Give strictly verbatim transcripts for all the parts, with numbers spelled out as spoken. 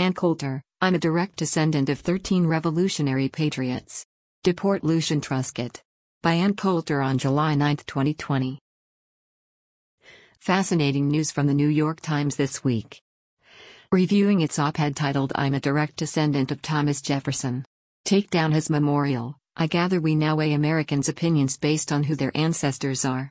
Ann Coulter, I'm a direct descendant of thirteen revolutionary patriots. Deport Lucian Truscott. By Ann Coulter on July ninth, twenty twenty. Fascinating news from the New York Times this week. Reviewing its op-ed titled I'm a direct descendant of Thomas Jefferson. Take down his memorial. I gather we now weigh Americans' opinions based on who their ancestors are.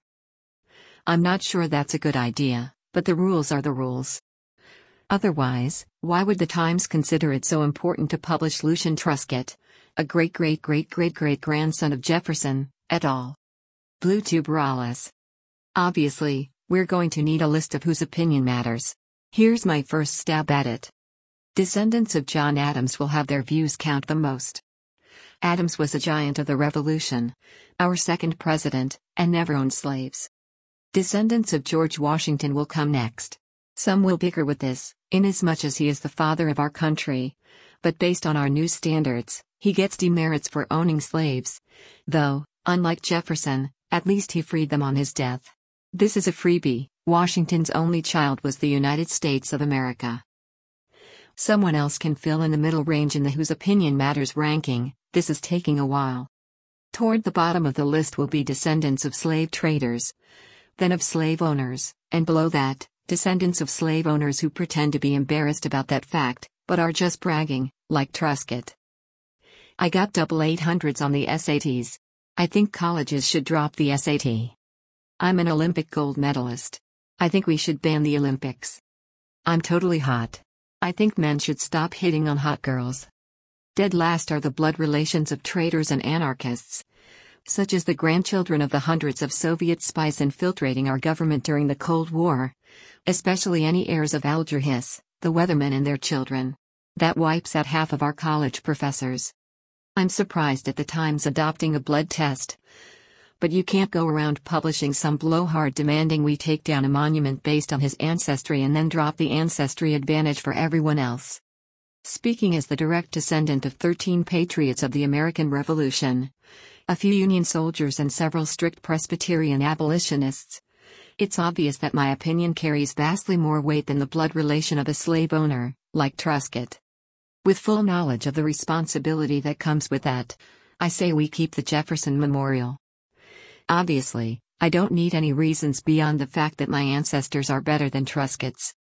I'm not sure that's a good idea, but the rules are the rules. Otherwise, why would the Times consider it so important to publish Lucian Truscott, a great-great-great-great-great-grandson of Jefferson, et al.? Blue Tuberales. Obviously, we're going to need a list of whose opinion matters. Here's my first stab at it. Descendants of John Adams will have their views count the most. Adams was a giant of the Revolution, our second president, and never owned slaves. Descendants of George Washington will come next. Some will bicker with this, inasmuch as he is the father of our country, but based on our new standards, he gets demerits for owning slaves. Though, unlike Jefferson, at least he freed them on his death. This is a freebie. Washington's only child was the United States of America. Someone else can fill in the middle range in the whose opinion matters ranking. This is taking a while. Toward the bottom of the list will be descendants of slave traders, then of slave owners, and below that, descendants of slave owners who pretend to be embarrassed about that fact, but are just bragging, like Truscott. I got double eight hundreds on the S A Ts. I think colleges should drop the S A T. I'm an Olympic gold medalist. I think we should ban the Olympics. I'm totally hot. I think men should stop hitting on hot girls. Dead last are the blood relations of traitors and anarchists, such as the grandchildren of the hundreds of Soviet spies infiltrating our government during the Cold War, especially any heirs of Alger Hiss, the Weathermen and their children. That wipes out half of our college professors. I'm surprised at the Times adopting a blood test. But you can't go around publishing some blowhard demanding we take down a monument based on his ancestry and then drop the ancestry advantage for everyone else. Speaking as the direct descendant of thirteen patriots of the American Revolution, a few Union soldiers and several strict Presbyterian abolitionists, it's obvious that my opinion carries vastly more weight than the blood relation of a slave owner, like Truscott. With full knowledge of the responsibility that comes with that, I say we keep the Jefferson Memorial. Obviously, I don't need any reasons beyond the fact that my ancestors are better than Truscott's.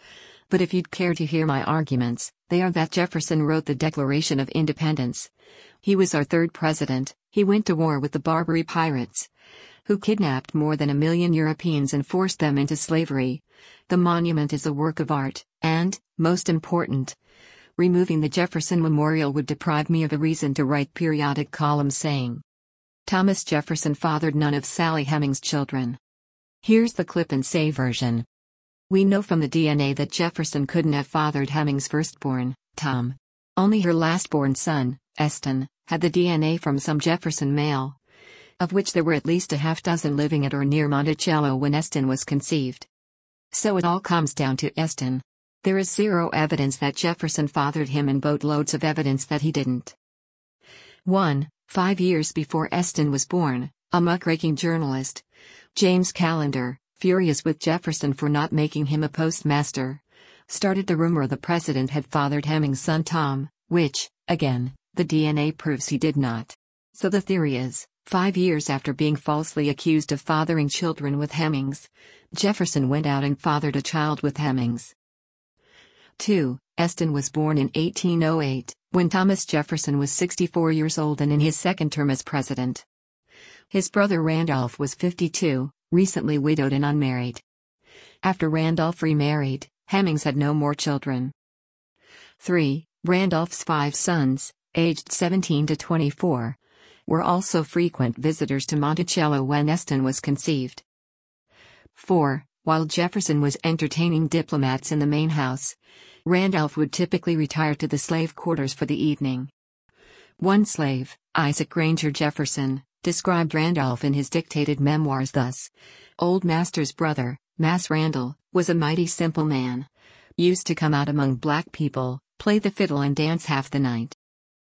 But if you'd care to hear my arguments, they are that Jefferson wrote the Declaration of Independence. He was our third president. He went to war with the Barbary pirates, who kidnapped more than a million Europeans and forced them into slavery. The monument is a work of art, and, most important, removing the Jefferson Memorial would deprive me of a reason to write periodic columns saying, Thomas Jefferson fathered none of Sally Hemings' children. Here's the clip and say version. We know from the D N A that Jefferson couldn't have fathered Hemings' firstborn, Tom. Only her last-born son, Eston, had the D N A from some Jefferson male, of which there were at least a half-dozen living at or near Monticello when Eston was conceived. So it all comes down to Eston. There is zero evidence that Jefferson fathered him and boatloads of evidence that he didn't. one. Five years before Eston was born, a muckraking journalist, James Callender, furious with Jefferson for not making him a postmaster, started the rumor the president had fathered Hemings' son Tom, which, again, the D N A proves he did not. So the theory is, five years after being falsely accused of fathering children with Hemings, Jefferson went out and fathered a child with Hemings. two. Eston was born in eighteen oh eight, when Thomas Jefferson was sixty-four years old and in his second term as president. His brother Randolph was fifty-two, recently widowed and unmarried. After Randolph remarried, Hemings had no more children. three. Randolph's five sons, aged seventeen to twenty-four, were also frequent visitors to Monticello when Eston was conceived. four. While Jefferson was entertaining diplomats in the main house, Randolph would typically retire to the slave quarters for the evening. One slave, Isaac Granger Jefferson, described Randolph in his dictated memoirs thus: Old Master's brother, Mas Randall, was a mighty simple man. Used to come out among black people, play the fiddle and dance half the night.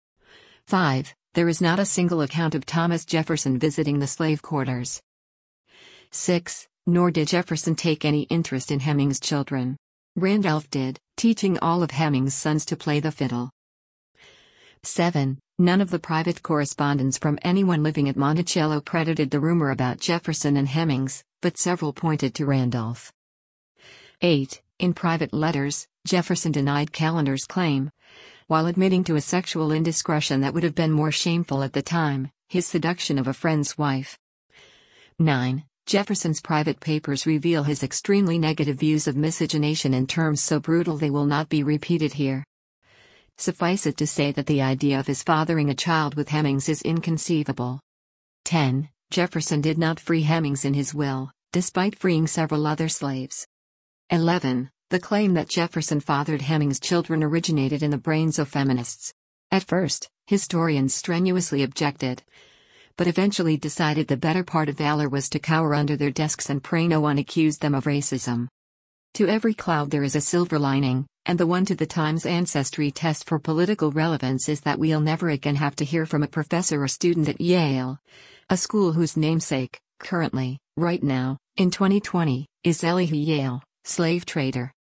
five. There is not a single account of Thomas Jefferson visiting the slave quarters. six. Nor did Jefferson take any interest in Hemings' children. Randolph did, teaching all of Hemming's sons to play the fiddle. seven. None of the private correspondence from anyone living at Monticello credited the rumor about Jefferson and Hemmings, but several pointed to Randolph. eight. In private letters, Jefferson denied Callender's claim. While admitting to a sexual indiscretion that would have been more shameful at the time, his seduction of a friend's wife. nine. Jefferson's private papers reveal his extremely negative views of miscegenation in terms so brutal they will not be repeated here. Suffice it to say that the idea of his fathering a child with Hemmings is inconceivable. ten. Jefferson did not free Hemmings in his will, despite freeing several other slaves. eleven. The claim that Jefferson fathered Hemmings' children originated in the brains of feminists. At first, historians strenuously objected, but eventually decided the better part of valor was to cower under their desks and pray no one accused them of racism. To every cloud there is a silver lining, and the one to the Times ancestry test for political relevance is that we'll never again have to hear from a professor or student at Yale, a school whose namesake, currently, right now, in twenty twenty, is Elihu Yale, slave trader.